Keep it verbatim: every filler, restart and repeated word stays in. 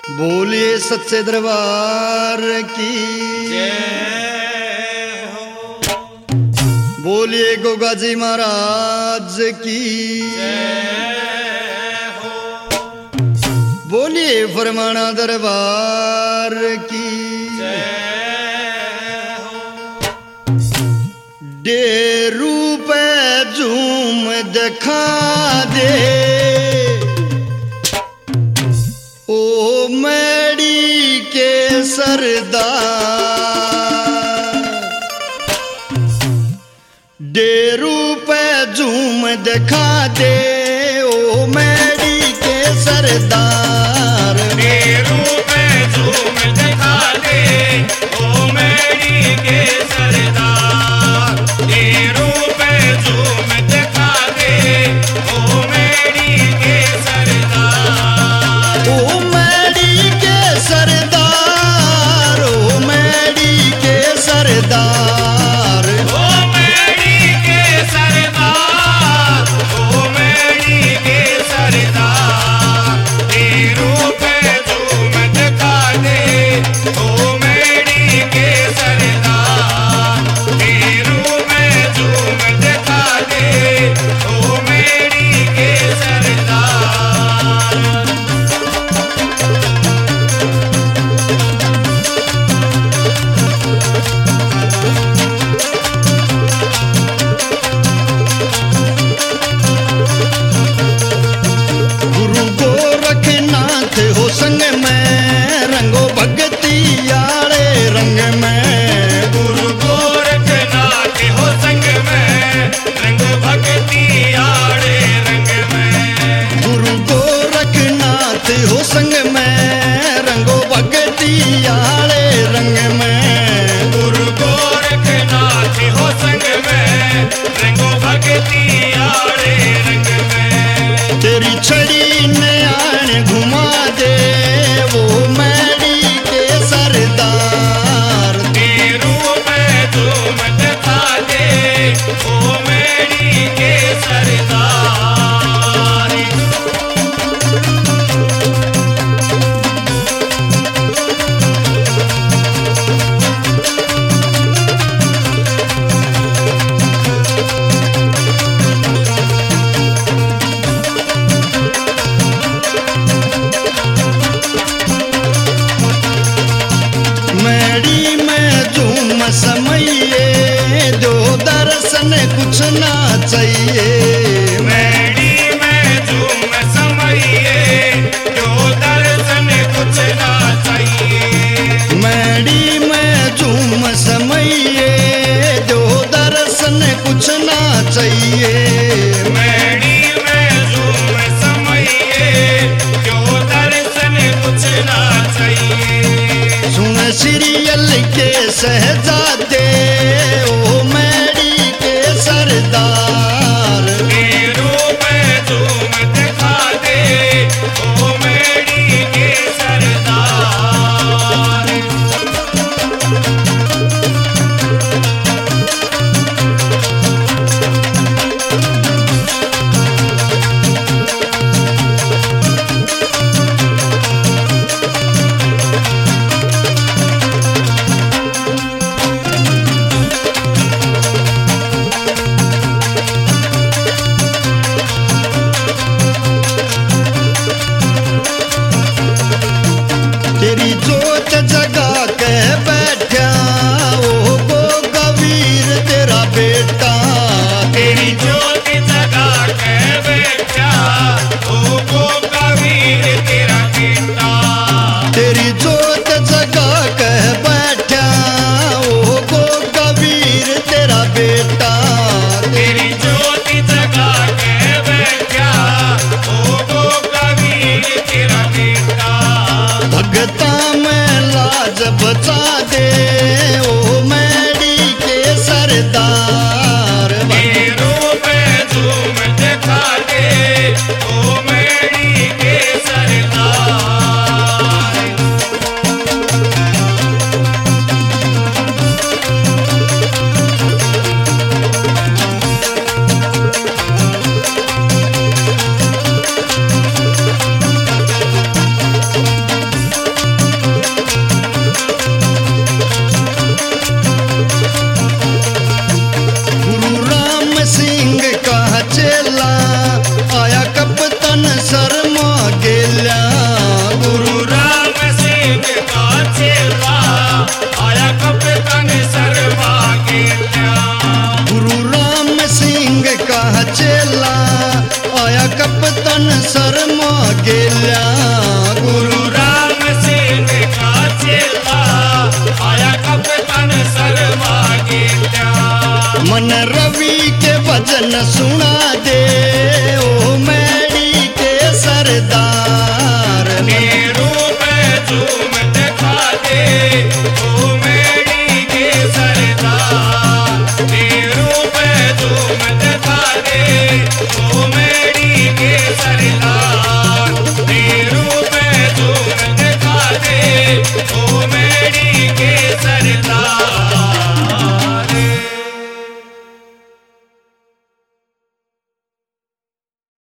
बोलिए सच्चे दरबार की जय हो। बोलिए गोगा जी महाराज की जय हो। बोलिए फरमाना दरबार की जय हो। डेरू पे झूम दिखा दे ओ मैडी के सरदार। डेरू पे झूम दिखा दे ओ मैडी के सरदार। डेरू पे झूम दिखा दे ओ मैडी के सरदार। डेरू पे झूम दिखा दे ओ मैडी के सरदार। ओ मैडी के सरदार, ओ मैडी के सरदार। ओ मैडी के सरदार, ओ मैडी के सरदार। डेरू पे झूम दिखा दे ओ मैडी के सरदार। डेरू पे झूम दिखा दे ओ मैडी के सरदार। गुरु गोरखनाथ हो संग में, रंगो भगती आले रंग में। गुरु गोरखनाथ हो संग में, रंग भक्ति आड़े रंग में। गुरु गोरखनाथ हो संग में, रंगो भगती आले रंग में। गुरु गोरखनाथ हो संग में, रंगो भक्ति आड़े रंग में। तेरी छड़ी ने आन घुमा दे वो मैडी के सरदार। डेरू पे झूम दिखा दे ओ मैडी के सरदार। मैडी में झूम समइए, जो दर्शन कुछ ना चाहिए। मैडी में झूम समइए, जो दर्शन कुछ ना चाहिए। मैडी में झूम समइए, जो दर्शन कुछ ना चाहिए। मैडी में झूम समइए, जो दर्शन कुछ ना चाहिए। सुन सीरियल के शहजादे ओ मैडी के सरदार। डेरू पे झूम दिखा दे ओ मैडी के सरदार। शर्मा गेल्या गुरु राम सिंह का चेला आया कप्तान शर्मा गेल्या मन रवि के भजन सुना दे ओ मैं